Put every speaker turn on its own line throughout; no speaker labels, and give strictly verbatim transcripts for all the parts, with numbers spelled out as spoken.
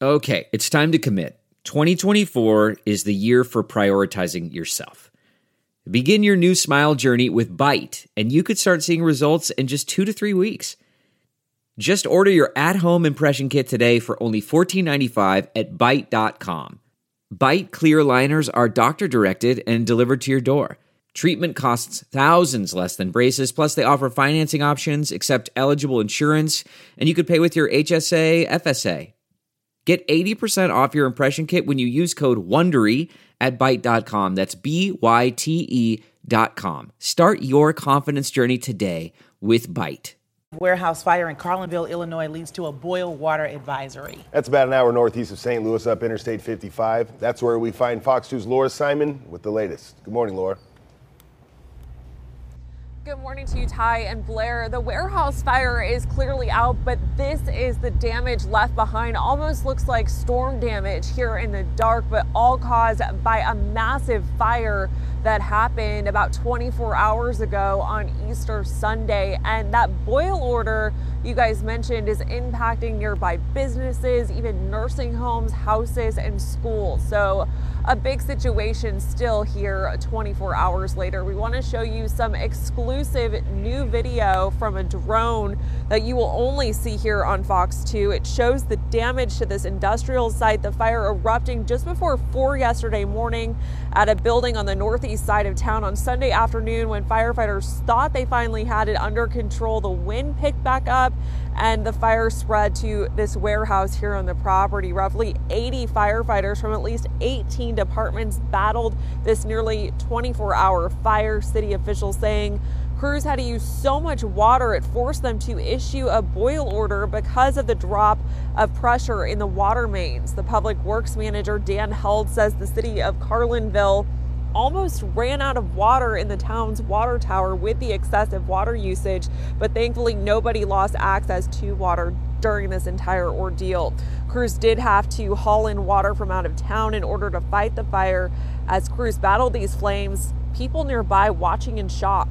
Okay, it's time to commit. twenty twenty-four is the year for prioritizing yourself. Begin your new smile journey with Byte, and you could start seeing results in just two to three weeks. Just order your at-home impression kit today for only fourteen ninety-five at byte dot com. Byte clear aligners are doctor-directed and delivered to your door. Treatment costs thousands less than braces, plus they offer financing options, accept eligible insurance, and you could pay with your H S A, F S A. Get eighty percent off your impression kit when you use code WONDERY at byte dot com. That's B Y T E dot com. Start your confidence journey today with Byte.
Warehouse fire in Carlinville, Illinois leads to a boil water advisory.
That's about an hour northeast of Saint Louis up Interstate fifty-five. That's where we find Fox two's Laura Simon with the latest. Good morning, Laura.
Good morning to you, Ty and Blair. The warehouse fire is clearly out, but this is the damage left behind. Almost looks like storm damage here in the dark, but all caused by a massive fire that happened about twenty-four hours ago on Easter Sunday. And that boil order you guys mentioned is impacting nearby businesses, even nursing homes, houses, and schools. So a big situation still here twenty-four hours later. We want to show you some exclusive new video from a drone that you will only see here on Fox two. It shows the damage to this industrial site, the fire erupting just before four yesterday morning at a building on the northeast side of town on Sunday afternoon when firefighters thought they finally had it under control. The wind picked back up and the fire spread to this warehouse here on the property. Roughly eighty firefighters from at least eighteen departments battled this nearly twenty-four hour fire. City officials saying crews had to use so much water it forced them to issue a boil order because of the drop of pressure in the water mains. The public works manager Dan Held says the city of Carlinville almost ran out of water in the town's water tower with the excessive water usage, but thankfully nobody lost access to water during this entire ordeal. Crews did have to haul in water from out of town in order to fight the fire. As crews battled these flames, people nearby watching in shock.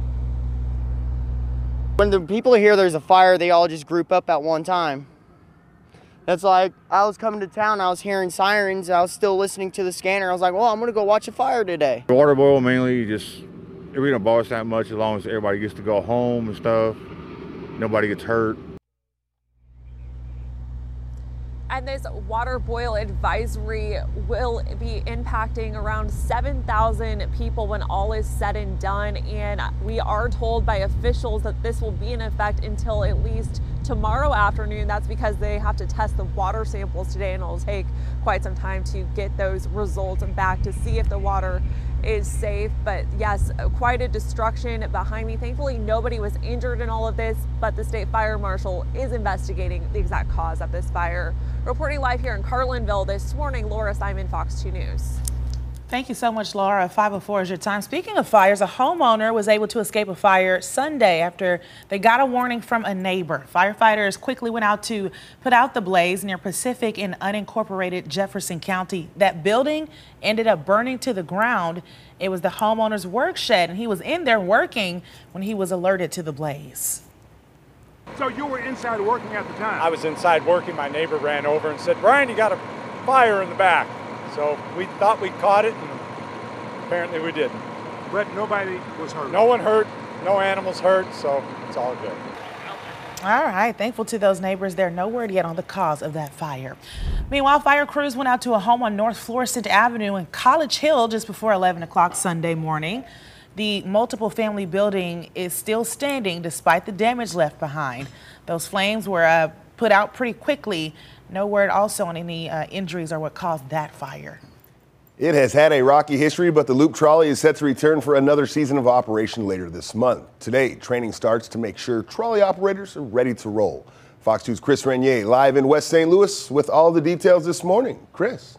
When the people hear there's a fire, they all just group up at one time. That's like, I was coming to town, I was hearing sirens, I was still listening to the scanner. I was like, well, I'm gonna go watch a fire today.
The water boil mainly just, it really don't bother us that much as long as everybody gets to go home and stuff. Nobody gets hurt.
And this water boil advisory will be impacting around seven thousand people when all is said and done. And we are told by officials that this will be in effect until at least tomorrow afternoon. That's because they have to test the water samples today, and it'll take quite some time to get those results back to see if the water is safe. But yes, quite a destruction behind me. Thankfully, nobody was injured in all of this, but the state fire marshal is investigating the exact cause of this fire. Reporting live here in Carlinville this morning, Laura Simon, Fox two News.
Thank you so much, Laura. five oh four is your time. Speaking of fires, a homeowner was able to escape a fire Sunday after they got a warning from a neighbor. Firefighters quickly went out to put out the blaze near Pacific in unincorporated Jefferson County. That building ended up burning to the ground. It was the homeowner's work shed, and he was in there working when he was alerted to the blaze.
So you were inside working at the time?
I was inside working. My neighbor ran over and said, Brian, you got a fire in the back. So we thought we caught it, and apparently we didn't.
But nobody was hurt?
No one hurt, no animals hurt, so it's all good.
All right, thankful to those neighbors. They're no word yet on the cause of that fire. Meanwhile, fire crews went out to a home on North Florissant Avenue in College Hill just before eleven o'clock Sunday morning. The multiple family building is still standing despite the damage left behind. Those flames were uh, put out pretty quickly. No word also on any uh, injuries or what caused that fire.
It has had a rocky history, but the Loop Trolley is set to return for another season of operation later this month. Today, training starts to make sure trolley operators are ready to roll. Fox two's Chris Renier live in West Saint Louis with all the details this morning. Chris.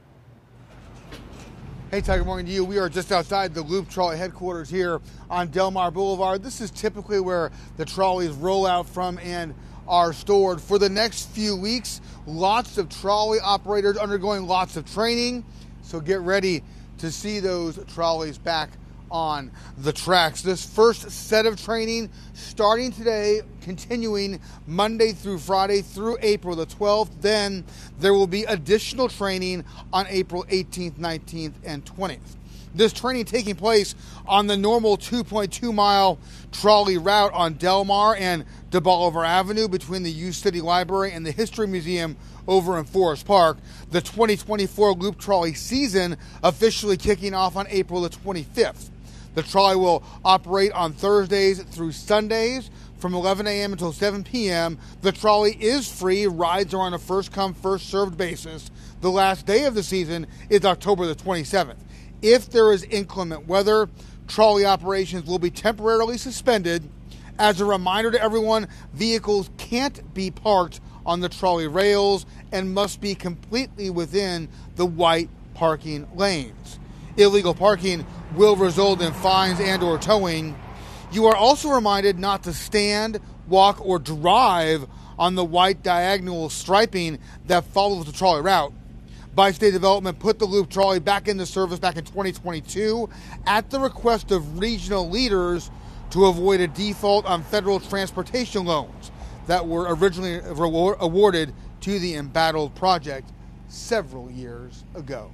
Hey, Ty, good morning to you. We are just outside the Loop Trolley headquarters here on Delmar Boulevard. This is typically where the trolleys roll out from and are stored. For the next few weeks, lots of trolley operators undergoing lots of training. So get ready to see those trolleys back on the tracks. This first set of training starting today, continuing Monday through Friday through April the twelfth. Then there will be additional training on April eighteenth, nineteenth, and twentieth. This training taking place on the normal two point two mile trolley route on Del Mar and De Bolivar Avenue between the U City Library and the History Museum over in Forest Park. The twenty twenty-four Loop Trolley season officially kicking off on April the twenty-fifth. The trolley will operate on Thursdays through Sundays from eleven a.m. until seven p.m. The trolley is free. Rides are on a first-come, first-served basis. The last day of the season is October the twenty-seventh. If there is inclement weather, trolley operations will be temporarily suspended. As a reminder to everyone, vehicles can't be parked on the trolley rails and must be completely within the white parking lanes. Illegal parking will result in fines and or towing. You are also reminded not to stand, walk, or drive on the white diagonal striping that follows the trolley route. Bi-State Development put the Loop Trolley back into service back in twenty twenty-two at the request of regional leaders to avoid a default on federal transportation loans that were originally awarded to the embattled project several years ago.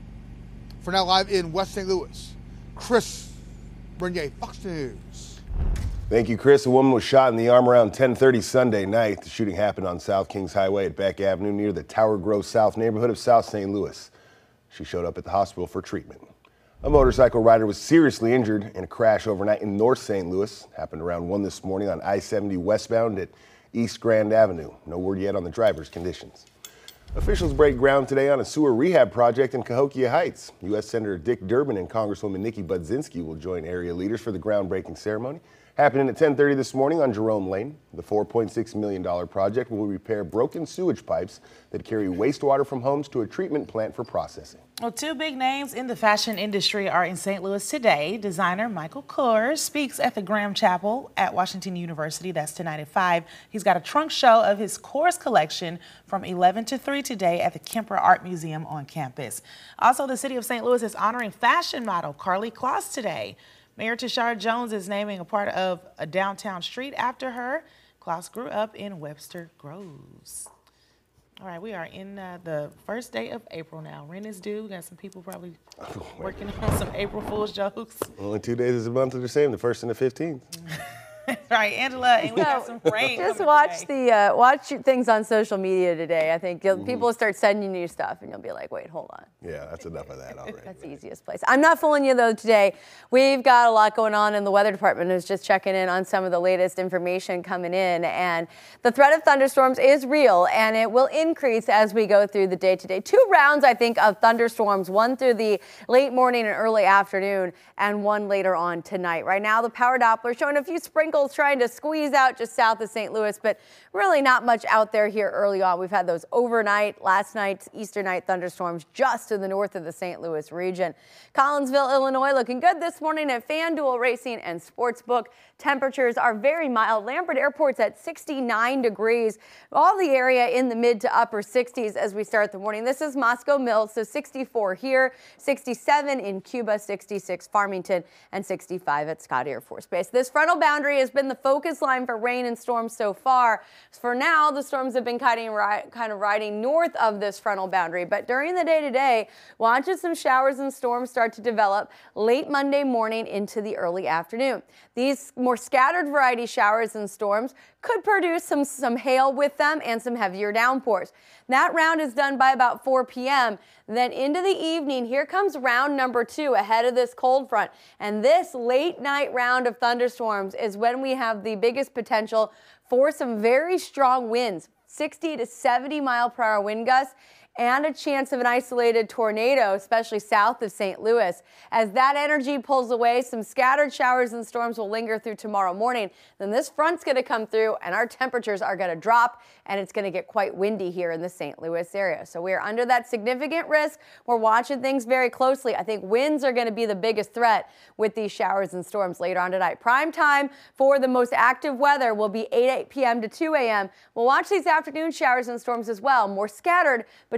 For now, live in West Saint Louis, Chris Bernier, Fox News.
Thank you, Chris. A woman was shot in the arm around ten thirty Sunday night. The shooting happened on South Kings Highway at Beck Avenue near the Tower Grove South neighborhood of South Saint Louis. She showed up at the hospital for treatment. A motorcycle rider was seriously injured in a crash overnight in North Saint Louis. Happened around one this morning on I seventy westbound at East Grand Avenue. No word yet on the driver's conditions. Officials break ground today on a sewer rehab project in Cahokia Heights. U S Senator Dick Durbin and Congresswoman Nikki Budzinski will join area leaders for the groundbreaking ceremony. Happening at ten thirty this morning on Jerome Lane. The four point six million dollars project will repair broken sewage pipes that carry wastewater from homes to a treatment plant for processing.
Well, two big names in the fashion industry are in Saint Louis today. Designer Michael Kors speaks at the Graham Chapel at Washington University. That's tonight at five. He's got a trunk show of his Kors collection from eleven to three today at the Kemper Art Museum on campus. Also, the city of Saint Louis is honoring fashion model Carly Kloss today. Mayor Tashara Jones is naming a part of a downtown street after her. Kloss grew up in Webster Groves. All right, we are in uh, the first day of April now. Rent is due. Got some people probably working on some April Fool's jokes.
Only two days a month are the same, the first and the fifteenth.
All right, Angela, and we got some rain.
Just watch today. the uh, watch things on social media today. I think mm-hmm. people will start sending you stuff, and you'll be like, "Wait, hold on."
Yeah, that's enough of that already.
That's the easiest place. I'm not fooling you though. Today, we've got a lot going on, and the weather department is just checking in on some of the latest information coming in. And the threat of thunderstorms is real, and it will increase as we go through the day today. Two rounds, I think, of thunderstorms. One through the late morning and early afternoon, and one later on tonight. Right now, the power Doppler showing a few sprinkles, trying to squeeze out just south of Saint Louis, but really not much out there here early on. We've had those overnight, last night's Easter night thunderstorms just to the north of the Saint Louis region. Collinsville, Illinois looking good this morning at FanDuel Racing and Sportsbook. Temperatures are very mild. Lampert Airport's at sixty-nine degrees. All the area in the mid to upper sixties as we start the morning. This is Moscow Mills, so sixty-four here, sixty-seven in Cuba, sixty-six Farmington, and sixty-five at Scott Air Force Base. This frontal boundary has been the focus line for rain and storms so far. For now, the storms have been kind of, kind of riding north of this frontal boundary, but during the day today, watch as some showers and storms start to develop late Monday morning into the early afternoon. These more scattered variety showers and storms could produce some, some hail with them and some heavier downpours. That round is done by about four p.m. Then into the evening, here comes round number two ahead of this cold front. And this late night round of thunderstorms is when we have the biggest potential for some very strong winds, sixty to seventy mile per hour wind gusts, and a chance of an isolated tornado, especially south of Saint Louis. As that energy pulls away, some scattered showers and storms will linger through tomorrow morning. Then this front's going to come through and our temperatures are going to drop, and it's going to get quite windy here in the Saint Louis area. So we're under that significant risk. We're watching things very closely. I think winds are going to be the biggest threat with these showers and storms later on tonight. Prime time for the most active weather will be eight p.m. to two a.m. We'll watch these afternoon showers and storms as well, more scattered, but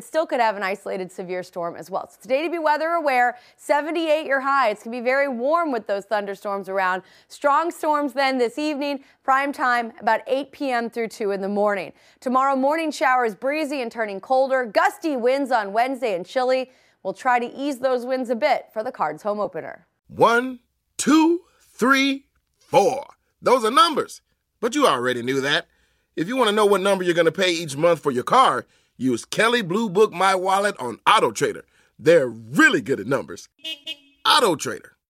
still could have an isolated severe storm as well. So today to be weather aware, seventy-eight your high. It's going to be very warm with those thunderstorms around. Strong storms then this evening, prime time about eight p.m. through two in the morning. Tomorrow morning showers breezy and turning colder. Gusty winds on Wednesday and chilly. We'll try to ease those winds a bit for the Cards home opener.
One, two, three, four. Those are numbers, but you already knew that. If you want to know what number you're going to pay each month for your car, use Kelley Blue Book My Wallet on AutoTrader. They're really good at numbers. AutoTrader.